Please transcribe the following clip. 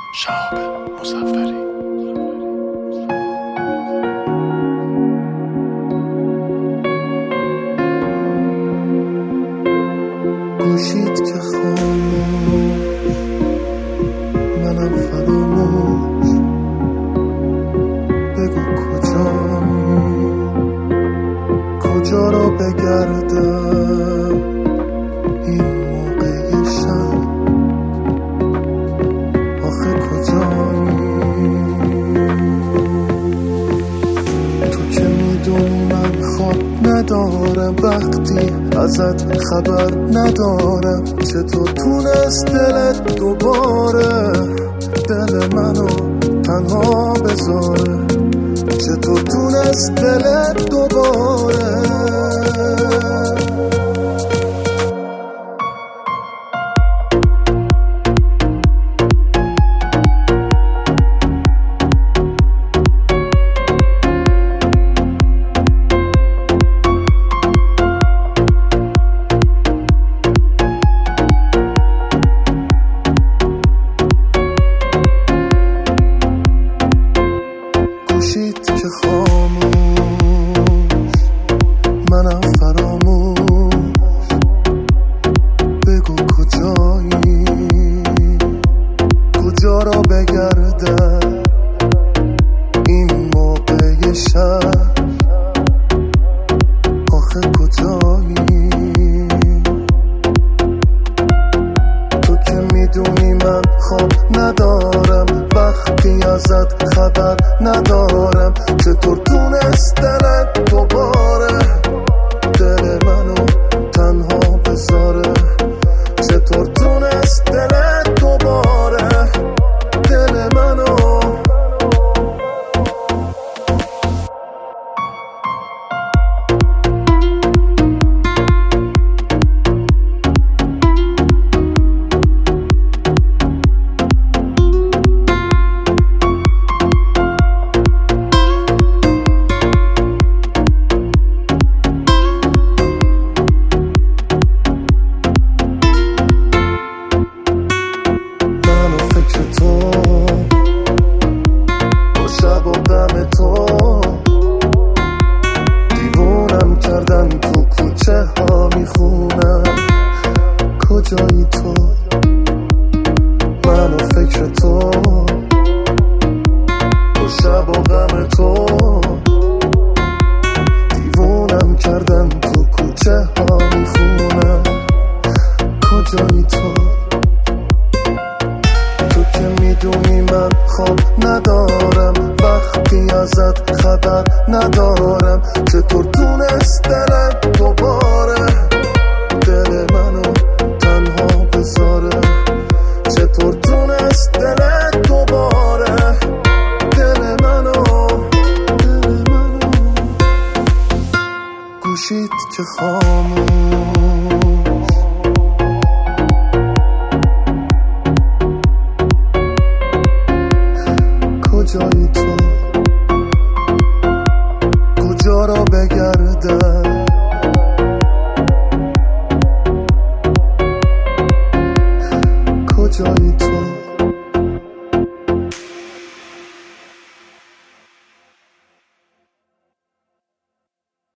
شهاب مظفری. گوشید که خاموش، منم فراموش. بگو کجا رو بگردم این موقع شب؟ آخه کجایی؟ تو که میدونی من خواب ندارم، وقتی ازت خبر ندارم. چطور تونست دلت دوباره دل منو تنها بذاره؟ چطور تونست دلت دوباره؟ گوشید که خاموش، منم فراموش. بگو کجایی؟ کجا را بگردم این موقع شب؟ آخه کجایی؟ تو که میدونی من خواب ندارم، وقتی ازت خبر ندارم. چطور تونست دلت دوباره دل منو تنها بذاره؟ چطور تونست دلت دوباره دل منو؟ شب و غم تو دیوونم کردن، تو کوچه ها میخونم کجایی تو؟ من و فکر تو با شب و غم تو دیوونم کردن، تو کوچه ها میخونم کجایی تو؟ تو که میدونی من خواب ندارم، وقتی ازت خبر ندارم. چطور تونست دلت دوباره